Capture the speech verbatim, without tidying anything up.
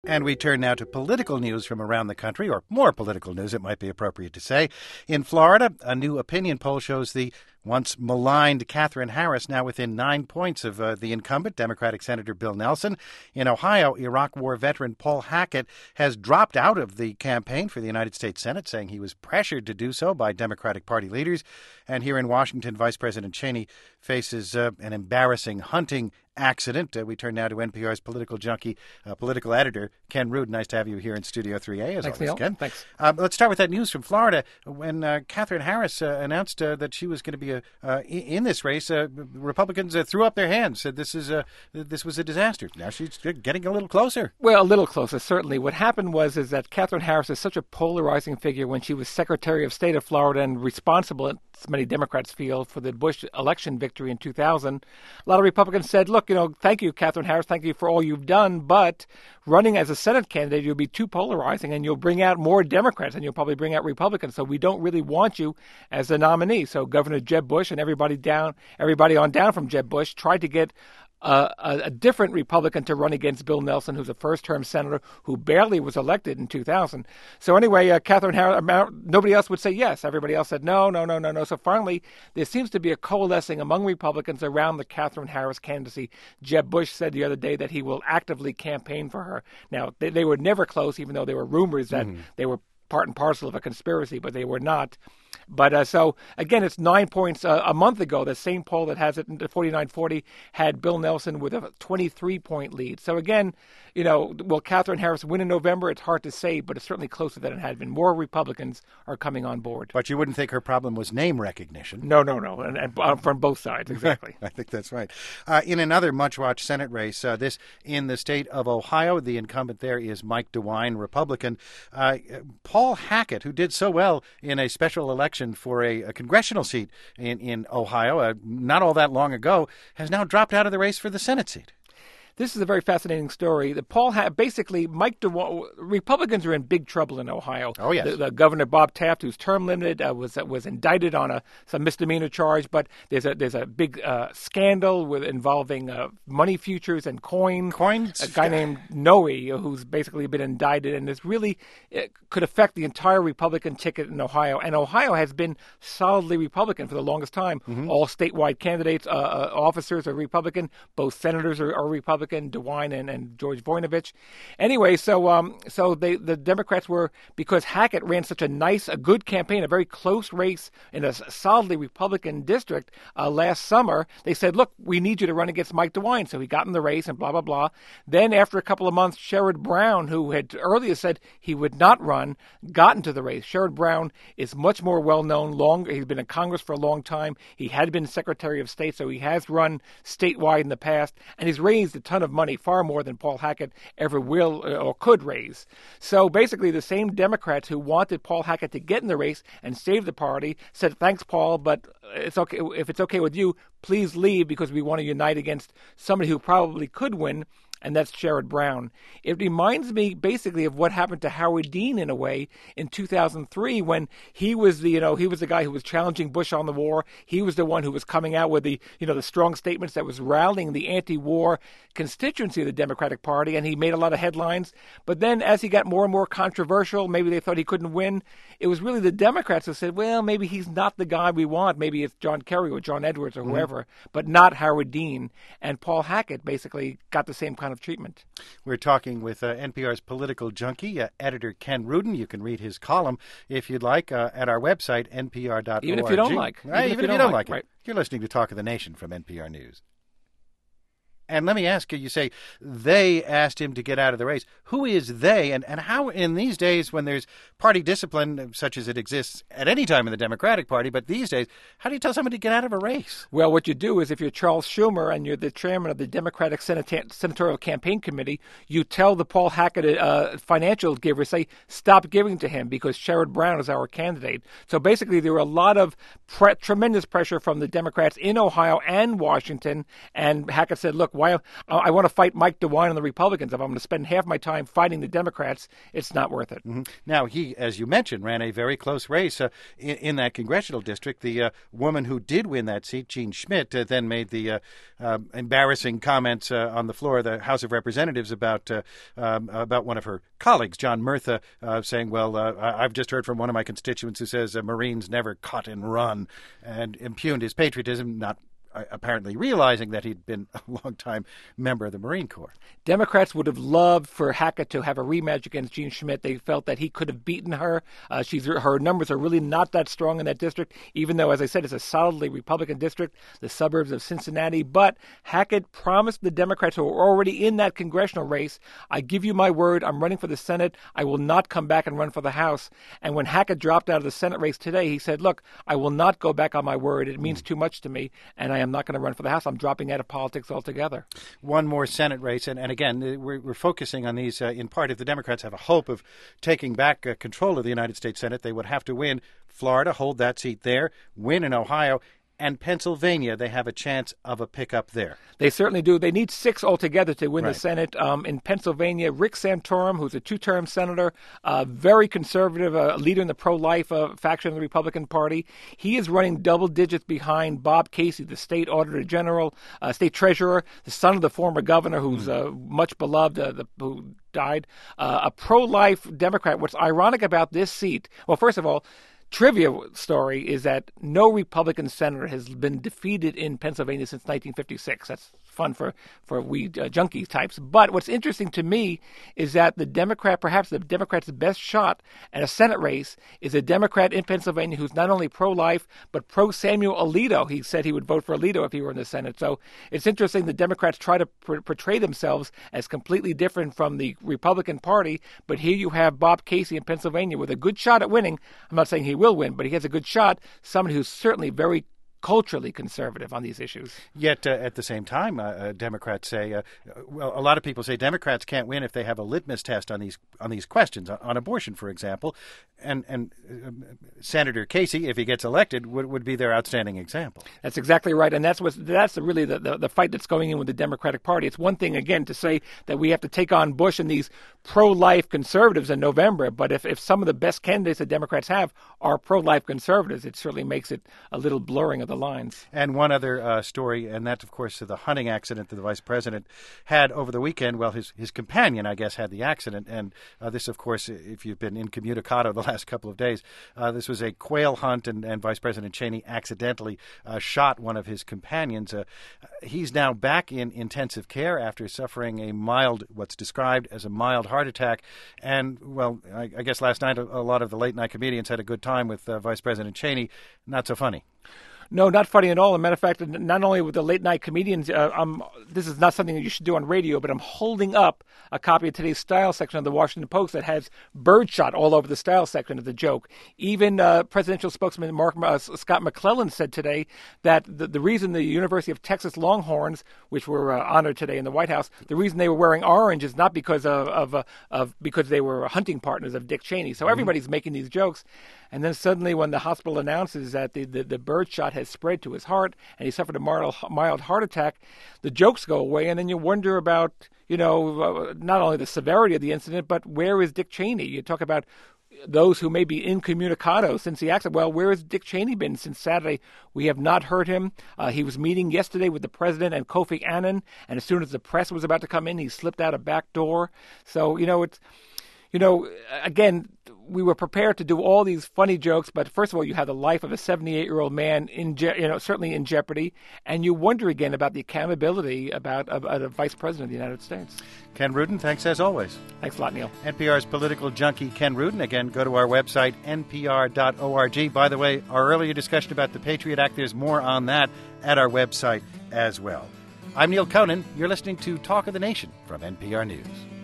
And we turn now to political news from around the country, or more political news, it might be appropriate to say. In Florida, a new opinion poll shows the once maligned Katherine Harris now within nine points of uh, the incumbent Democratic Senator Bill Nelson. In Ohio, Iraq War veteran Paul Hackett has dropped out of the campaign for the United States Senate, saying he was pressured to do so by Democratic Party leaders. And here in Washington, Vice President Cheney faces uh, an embarrassing hunting accident. Uh, we turn now to N P R's political junkie, uh, political editor, Ken Rood. Nice to have you here in Studio three A, as Thanks, always, Neil. Ken. Thanks. Uh, let's start with that news from Florida. When uh, Katherine Harris uh, announced uh, that she was going to be a, uh, in this race, uh, Republicans uh, threw up their hands, said this is a, this was a disaster. Now she's getting a little closer. Well, a little closer, certainly. What happened was is that Katherine Harris is such a polarizing figure when she was Secretary of State of Florida and responsible, as many Democrats feel, for the Bush election victory in two thousand. A lot of Republicans said, look, you know, thank you, Katherine Harris, thank you for all you've done, but running as a Senate candidate, you'll be too polarizing and you'll bring out more Democrats and you'll probably bring out Republicans. So we don't really want you as a nominee. So Governor Jeb Bush and everybody down, everybody on down from Jeb Bush tried to get Uh, a, a different Republican to run against Bill Nelson, who's a first-term senator who barely was elected in two thousand. So anyway, uh, Katherine Harris, nobody else would say yes. Everybody else said no, no, no, no, no. So finally, there seems to be a coalescing among Republicans around the Katherine Harris candidacy. Jeb Bush said the other day that he will actively campaign for her. Now, they, they were never close, even though there were rumors that mm-hmm. they were part and parcel of a conspiracy, but they were not. But uh, so, again, it's nine points uh, a month ago. The same poll that has it in forty-nine forty had Bill Nelson with a twenty-three point lead. So, again, you know, will Katherine Harris win in November? It's hard to say, but it's certainly closer than it had been. More Republicans are coming on board. But you wouldn't think her problem was name recognition. No, no, no. And, and uh, from both sides, exactly. I think that's right. Uh, in another much-watched Senate race, uh, this in the state of Ohio, the incumbent there is Mike DeWine, Republican. Uh, Paul Hackett, who did so well in a special election for a, a congressional seat in, in Ohio uh, not all that long ago, has now dropped out of the race for the Senate seat. This is a very fascinating story. The Paul ha- basically, Mike DeWine, Republicans are in big trouble in Ohio. Oh, yes. The, the Governor Bob Taft, who's term limited, uh, was uh, was indicted on a some misdemeanor charge. But there's a there's a big uh, scandal with involving uh, money futures and coin. Coins. A guy named Noe, who's basically been indicted, and this really it could affect the entire Republican ticket in Ohio. And Ohio has been solidly Republican for the longest time. Mm-hmm. All statewide candidates, uh, uh, officers are Republican. Both senators are, are Republican. DeWine and, and George Voinovich. Anyway, so um, so they, the Democrats were, because Hackett ran such a nice, a good campaign, a very close race in a solidly Republican district uh, last summer, they said, look, we need you to run against Mike DeWine. So he got in the race and blah, blah, blah. Then after a couple of months, Sherrod Brown, who had earlier said he would not run, got into the race. Sherrod Brown is much more well-known. Long, he's been in Congress for a long time. He had been Secretary of State, so he has run statewide in the past, and he's raised a ton of money, far more than Paul Hackett ever will or could raise. So basically the same Democrats who wanted Paul Hackett to get in the race and save the party said, thanks, Paul, but it's okay if it's okay with you, please leave because we want to unite against somebody who probably could win. And that's Sherrod Brown. It reminds me basically of what happened to Howard Dean in a way in two thousand three when he was the, you know, he was the guy who was challenging Bush on the war. He was the one who was coming out with the, you know, the strong statements that was rallying the anti-war constituency of the Democratic Party, and he made a lot of headlines. But then as he got more and more controversial, maybe they thought he couldn't win. It was really the Democrats who said, well, maybe he's not the guy we want. Maybe it's John Kerry or John Edwards or whoever, mm-hmm. but not Howard Dean. And Paul Hackett basically got the same kind of treatment. We're talking with uh, N P R's political junkie, uh, editor Ken Rudin. You can read his column, if you'd like, uh, at our website, n p r dot org. Even if you don't like. Right, even, even if you don't, don't like, like it. Right. You're listening to Talk of the Nation from N P R News. And let me ask you, you say they asked him to get out of the race. Who is they, and, and how in these days when there's party discipline, such as it exists at any time in the Democratic Party, but these days, how do you tell somebody to get out of a race? Well, what you do is if you're Charles Schumer and you're the chairman of the Democratic Senate- Senatorial Campaign Committee, you tell the Paul Hackett uh, financial giver, say, stop giving to him because Sherrod Brown is our candidate. So basically there were a lot of pre- tremendous pressure from the Democrats in Ohio and Washington, and Hackett said, look, Why I, I want to fight Mike DeWine and the Republicans. If I'm going to spend half my time fighting the Democrats, it's not worth it. Mm-hmm. Now, he, as you mentioned, ran a very close race uh, in, in that congressional district. The uh, woman who did win that seat, Jean Schmidt, uh, then made the uh, uh, embarrassing comments uh, on the floor of the House of Representatives about uh, um, about one of her colleagues, John Murtha, uh, saying, well, uh, I've just heard from one of my constituents who says uh, Marines never cut and run, and impugned his patriotism, not apparently realizing that he'd been a long-time member of the Marine Corps. Democrats would have loved for Hackett to have a rematch against Jean Schmidt. They felt that he could have beaten her. Uh, she's her numbers are really not that strong in that district, even though, as I said, it's a solidly Republican district, the suburbs of Cincinnati. But Hackett promised the Democrats who were already in that congressional race, I give you my word, I'm running for the Senate. I will not come back and run for the House. And when Hackett dropped out of the Senate race today, he said, look, I will not go back on my word. It means too much to me, and I I am not going to run for the House. I'm dropping out of politics altogether. One more Senate race, and, and again, we're, we're focusing on these uh, in part. If the Democrats have a hope of taking back uh, control of the United States Senate, they would have to win Florida, hold that seat there, win in Ohio, and Pennsylvania, they have a chance of a pickup there. They certainly do. They need six altogether to win right. the Senate. Um, in Pennsylvania, Rick Santorum, who's a two-term senator, uh, very conservative, a uh, leader in the pro-life uh, faction of the Republican Party. He is running double digits behind Bob Casey, the state auditor general, uh, state treasurer, the son of the former governor, who's uh, much beloved, uh, the, who died, uh, a pro-life Democrat. What's ironic about this seat, well, first of all, trivia story is that no Republican senator has been defeated in Pennsylvania since nineteen fifty-six. That's fun for, for we uh, junkie types. But what's interesting to me is that the Democrat, perhaps the Democrat's best shot at a Senate race is a Democrat in Pennsylvania who's not only pro-life, but pro-Samuel Alito. He said he would vote for Alito if he were in the Senate. So it's interesting the Democrats try to pr- portray themselves as completely different from the Republican Party. But here you have Bob Casey in Pennsylvania with a good shot at winning. I'm not saying he will win, but he has a good shot. Someone who's certainly very culturally conservative on these issues. Yet, uh, at the same time, uh, uh, Democrats say, uh, well, a lot of people say Democrats can't win if they have a litmus test on these on these questions, on abortion, for example. And and uh, Senator Casey, if he gets elected, would, would be their outstanding example. That's exactly right, and that's what that's really the, the the fight that's going in with the Democratic Party. It's one thing again to say that we have to take on Bush and these pro-life conservatives in November, but if if some of the best candidates that Democrats have are pro-life conservatives, it certainly makes it a little blurring of the lines. And one other uh, story, and that's, of course, the hunting accident that the vice president had over the weekend. Well, his, his companion, I guess, had the accident. And uh, this, of course, if you've been incommunicado the last couple of days, uh, this was a quail hunt, and, and Vice President Cheney accidentally uh, shot one of his companions. Uh, he's now back in intensive care after suffering a mild, what's described as a mild heart attack. And, well, I, I guess last night a, a lot of the late-night comedians had a good time with uh, Vice President Cheney. Not so funny. No, not funny at all. As a matter of fact, not only with the late night comedians, uh, I'm, this is not something that you should do on radio, but I'm holding up a copy of today's style section of the Washington Post that has birdshot all over the style section of the joke. Even uh, presidential spokesman Mark uh, Scott McClellan said today that the, the reason the University of Texas Longhorns, which were uh, honored today in the White House, the reason they were wearing orange is not because of of, uh, of because they were hunting partners of Dick Cheney. So everybody's mm-hmm. making these jokes. And then suddenly when the hospital announces that the, the, the birdshot has spread to his heart and he suffered a mild, mild heart attack, the jokes go away. And then you wonder about, you know, uh, not only the severity of the incident, but where is Dick Cheney? You talk about those who may be incommunicado since the accident. Well, where has Dick Cheney been since Saturday? We have not heard him. Uh, he was meeting yesterday with the president and Kofi Annan, and as soon as the press was about to come in, he slipped out a back door. So, you know, it's... You know, again, we were prepared to do all these funny jokes, but first of all, you have the life of a seventy-eight-year-old man in, je- you know, certainly in jeopardy, and you wonder again about the accountability about, about a vice president of the United States. Ken Rudin, thanks as always. Thanks a lot, Neil. N P R's political junkie, Ken Rudin. Again, go to our website, N P R dot org. By the way, our earlier discussion about the Patriot Act, there's more on that at our website as well. I'm Neil Conan. You're listening to Talk of the Nation from N P R News.